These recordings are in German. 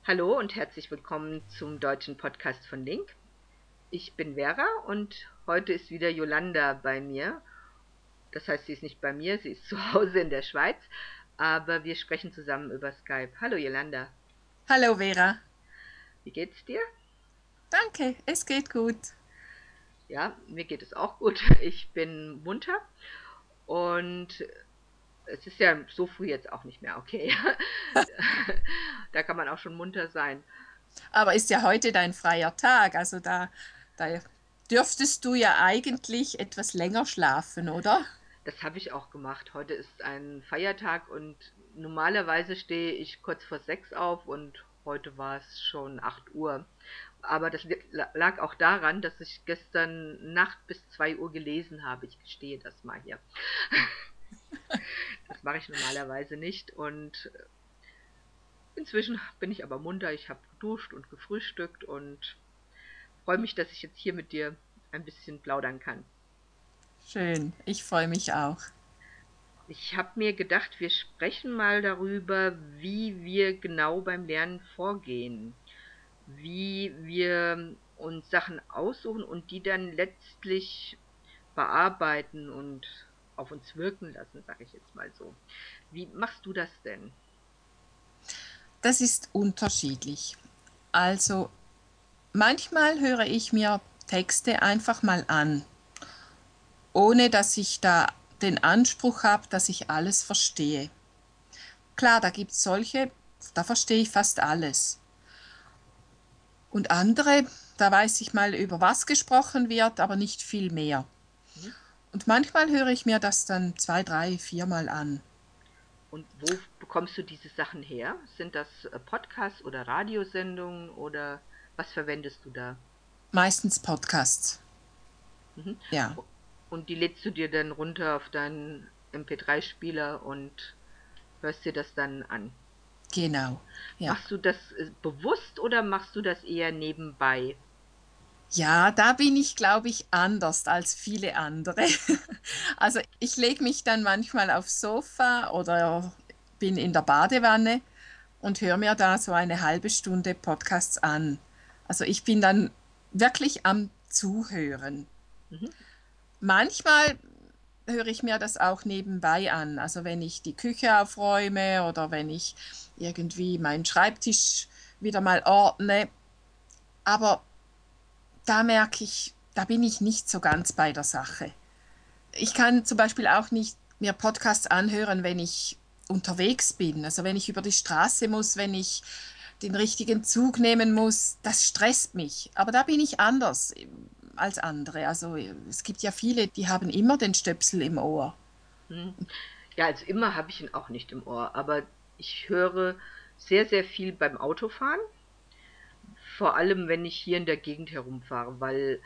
Hallo und herzlich willkommen zum deutschen Podcast von Link. Ich bin Vera und heute ist wieder Yolanda bei mir. Das heißt, sie ist nicht bei mir, sie ist zu Hause in der Schweiz, aber wir sprechen zusammen über Skype. Hallo Yolanda, Hallo Vera. wie geht's dir? Danke, es geht gut. Ja, mir geht es auch gut. Ich bin munter und es ist ja so früh jetzt auch nicht mehr, okay. Da kann man auch schon munter sein. Aber ist ja heute dein freier Tag, also da dürftest du ja eigentlich etwas länger schlafen, oder? Das habe ich auch gemacht. Heute ist ein Feiertag und normalerweise stehe ich kurz vor 6 auf und heute war es schon 8 Uhr. Aber das lag auch daran, dass ich gestern Nacht bis 2 Uhr gelesen habe. Ich gestehe das mal hier. Das mache ich normalerweise nicht und inzwischen bin ich aber munter. Ich habe geduscht und gefrühstückt und freue mich, dass ich jetzt hier mit dir ein bisschen plaudern kann. Schön, ich freue mich auch. Ich habe mir gedacht, wir sprechen mal darüber, wie wir genau beim Lernen vorgehen, wie wir uns Sachen aussuchen und die dann letztlich bearbeiten und auf uns wirken lassen, sage ich jetzt mal so. Wie machst du das denn? Das ist unterschiedlich. Also manchmal höre ich mir Texte einfach mal an, ohne dass ich da den Anspruch habe, dass ich alles verstehe. Klar, da gibt es solche, da verstehe ich fast alles. Und andere, da weiß ich mal, über was gesprochen wird, aber nicht viel mehr. Mhm. Und manchmal höre ich mir das dann zwei, drei, viermal an. Und wo bekommst du diese Sachen her? Sind das Podcasts oder Radiosendungen oder was verwendest du da? Meistens Podcasts. Mhm. Ja, Und die lädst du dir dann runter auf deinen MP3-Spieler und hörst dir das dann an. genau. Ja. Machst du das bewusst oder machst du das eher nebenbei? Ja, da bin ich, glaube ich, anders als viele andere. Also ich lege mich dann manchmal aufs Sofa oder bin in der Badewanne und höre mir da so eine halbe Stunde Podcasts an. Also ich bin dann wirklich am Zuhören. Mhm. Manchmal höre ich mir das auch nebenbei an. Also wenn ich die Küche aufräume oder wenn ich irgendwie meinen Schreibtisch wieder mal ordne. Aber da merke ich, da bin ich nicht so ganz bei der Sache. Ich kann zum Beispiel auch nicht mir Podcasts anhören, wenn ich unterwegs bin. Also wenn ich über die Straße muss, wenn ich den richtigen Zug nehmen muss, das stresst mich. Aber da bin ich anders als andere. Also es gibt ja viele, die haben immer den Stöpsel im Ohr. Mhm. Ja, also immer habe ich ihn auch nicht im Ohr, aber ich höre sehr, sehr viel beim Autofahren, vor allem wenn ich hier in der Gegend herumfahre, weil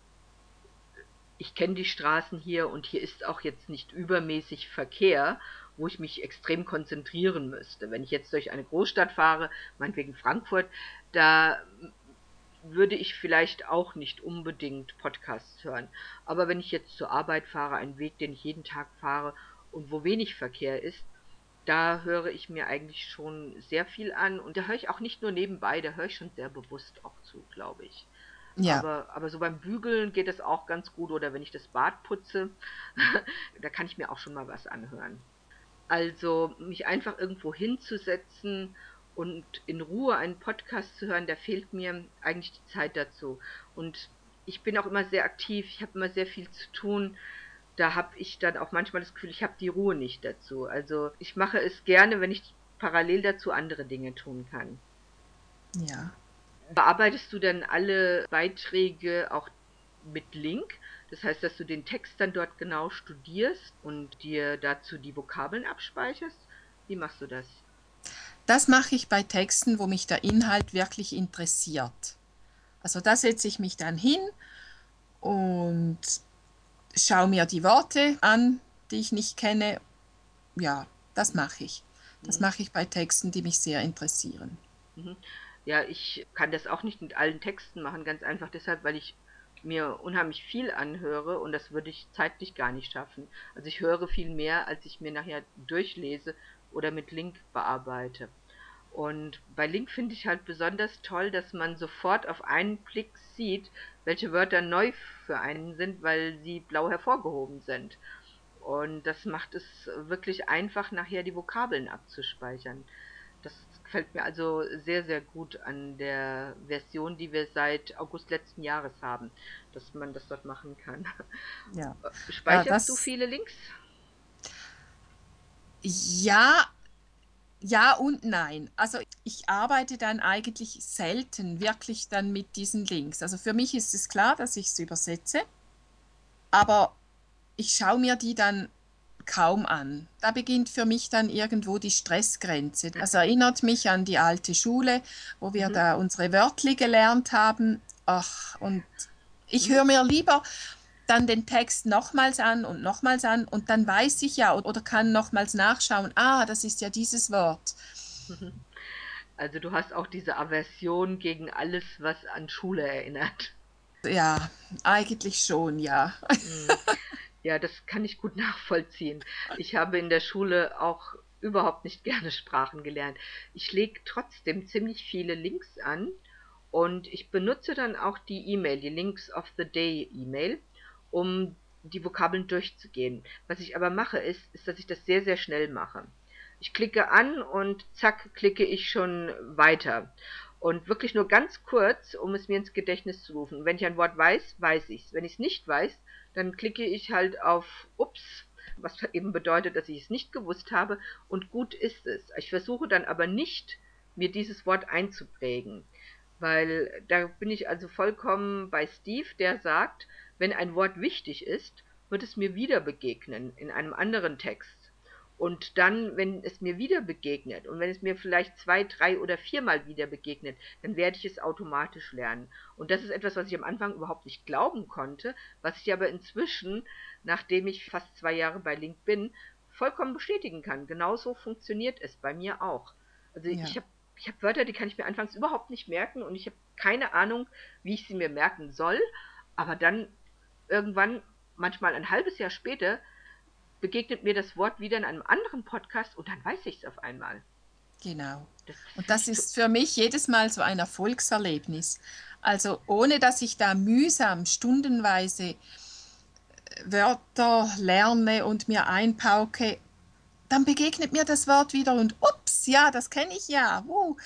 ich kenne die Straßen hier und hier ist auch jetzt nicht übermäßig Verkehr, wo ich mich extrem konzentrieren müsste. Wenn ich jetzt durch eine Großstadt fahre, meinetwegen Frankfurt, da würde ich vielleicht auch nicht unbedingt Podcasts hören. Aber wenn ich jetzt zur Arbeit fahre, einen Weg, den ich jeden Tag fahre und wo wenig Verkehr ist, da höre ich mir eigentlich schon sehr viel an und da höre ich auch nicht nur nebenbei, da höre ich schon sehr bewusst auch zu, glaube ich. Ja, Aber so beim Bügeln geht es auch ganz gut oder wenn ich das Bad putze, da kann ich mir auch schon mal was anhören. Also mich einfach irgendwo hinzusetzen und in Ruhe einen Podcast zu hören, da fehlt mir eigentlich die Zeit dazu. Und ich bin auch immer sehr aktiv, ich habe immer sehr viel zu tun. Da habe ich dann auch manchmal das Gefühl, ich habe die Ruhe nicht dazu. Also ich mache es gerne, wenn ich parallel dazu andere Dinge tun kann. ja. Bearbeitest du denn alle Beiträge auch mit Link? Das heißt, dass du den Text dann dort genau studierst und dir dazu die Vokabeln abspeicherst? Wie machst du das? Das mache ich bei Texten, wo mich der Inhalt wirklich interessiert. Also da setze ich mich dann hin und schaue mir die Worte an, die ich nicht kenne. Ja, das mache ich. Das Mhm. mache ich bei Texten, die mich sehr interessieren. Mhm. Ja, ich kann das auch nicht mit allen Texten machen, ganz einfach deshalb, weil ich mir unheimlich viel anhöre und das würde ich zeitlich gar nicht schaffen. Also ich höre viel mehr, als ich mir nachher durchlese oder mit Link bearbeite. Und bei Link finde ich halt besonders toll, dass man sofort auf einen Blick sieht, welche Wörter neu für einen sind, weil sie blau hervorgehoben sind. Und das macht es wirklich einfach, nachher die Vokabeln abzuspeichern. Das gefällt mir also sehr, sehr gut an der Version, die wir seit August letzten Jahres haben, dass man das dort machen kann. Ja, ja, Speicherst du das, viele Links? ja, ja und nein. Also ich arbeite dann eigentlich selten wirklich dann mit diesen Links. Also für mich ist es klar, dass ich es übersetze, aber ich schaue mir die dann kaum an. Da beginnt für mich dann irgendwo die Stressgrenze. Das erinnert mich an die alte Schule, wo wir Mhm. da unsere Wörtli gelernt haben. Ach, und ich Mhm. höre mir lieber dann den Text nochmals an und dann weiß ich ja oder kann nochmals nachschauen, ah, das ist ja dieses Wort. Also du hast auch diese Aversion gegen alles, was an Schule erinnert. Ja, eigentlich schon, ja. Mhm. Ja, das kann ich gut nachvollziehen. Ich habe in der Schule auch überhaupt nicht gerne Sprachen gelernt. Ich lege trotzdem ziemlich viele Links an und ich benutze dann auch die E-Mail, die Links of the Day E-Mail, um die Vokabeln durchzugehen. Was ich aber mache, ist, dass ich das sehr, sehr schnell mache. Ich klicke an und zack, klicke ich schon weiter. Und wirklich nur ganz kurz, um es mir ins Gedächtnis zu rufen. Wenn ich ein Wort weiß, weiß ich es. Wenn ich es nicht weiß, dann klicke ich halt auf Ups, was eben bedeutet, dass ich es nicht gewusst habe, und gut ist es. Ich versuche dann aber nicht, mir dieses Wort einzuprägen, weil da bin ich also vollkommen bei Steve, der sagt, wenn ein Wort wichtig ist, wird es mir wieder begegnen in einem anderen Text. Und dann, wenn es mir wieder begegnet und wenn es mir vielleicht 2, 3 oder viermal wieder begegnet, dann werde ich es automatisch lernen. Und das ist etwas, was ich am Anfang überhaupt nicht glauben konnte, was ich aber inzwischen, nachdem ich fast 2 Jahre bei Link bin, vollkommen bestätigen kann. Genauso funktioniert es bei mir auch. Also Ja. ich hab Wörter, die kann ich mir anfangs überhaupt nicht merken und ich habe keine Ahnung, wie ich sie mir merken soll. Aber dann irgendwann, manchmal ein halbes Jahr später, begegnet mir das Wort wieder in einem anderen Podcast und dann weiß ich es auf einmal. Genau. Das Und finde das ich so. ist für mich jedes Mal so ein Erfolgserlebnis. Also ohne dass ich da mühsam stundenweise Wörter lerne und mir einpauke, dann begegnet mir das Wort wieder und ups, ja, das kenne ich ja.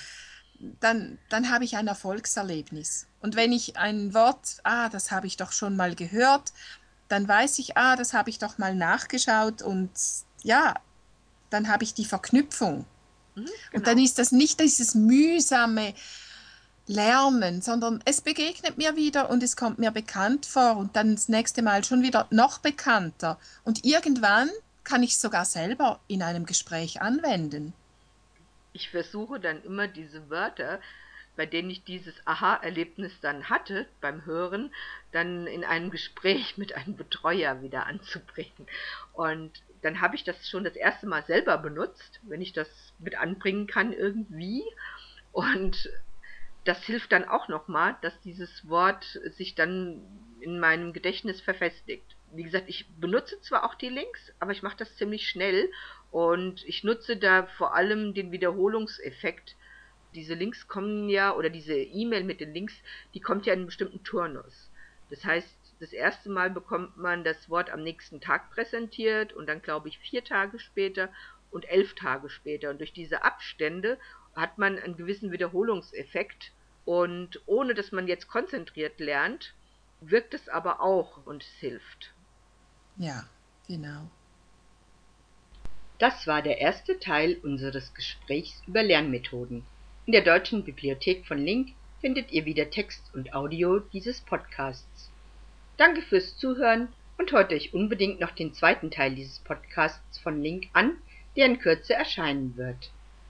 Dann habe ich ein Erfolgserlebnis. Und wenn ich ein Wort, ah, das habe ich doch schon mal gehört, dann weiß ich, ah, das habe ich doch mal nachgeschaut und ja, dann habe ich die Verknüpfung. Mhm, Und dann genau. ist das nicht dieses mühsame Lernen, sondern es begegnet mir wieder und es kommt mir bekannt vor und dann das nächste Mal schon wieder noch bekannter. Und irgendwann kann ich es sogar selber in einem Gespräch anwenden. Ich versuche dann immer diese Wörter, bei denen ich dieses Aha-Erlebnis dann hatte beim Hören, dann in einem Gespräch mit einem Betreuer wieder anzubringen. Und dann habe ich das schon das erste Mal selber benutzt, wenn ich das mit anbringen kann irgendwie. Und das hilft dann auch nochmal, dass dieses Wort sich dann in meinem Gedächtnis verfestigt. Wie gesagt, ich benutze zwar auch die Links, aber ich mache das ziemlich schnell und ich nutze da vor allem den Wiederholungseffekt. Diese Links kommen ja, oder diese E-Mail mit den Links, die kommt ja in einem bestimmten Turnus. Das heißt, das erste Mal bekommt man das Wort am nächsten Tag präsentiert und dann, glaube ich, 4 Tage später und 11 Tage später. Und durch diese Abstände hat man einen gewissen Wiederholungseffekt und ohne dass man jetzt konzentriert lernt, wirkt es aber auch und es hilft. Ja, genau. Das war der erste Teil unseres Gesprächs über Lernmethoden. In der Deutschen Bibliothek von Link findet ihr wieder Text und Audio dieses Podcasts. Danke fürs Zuhören und hört euch unbedingt noch den zweiten Teil dieses Podcasts von Link an, der in Kürze erscheinen wird.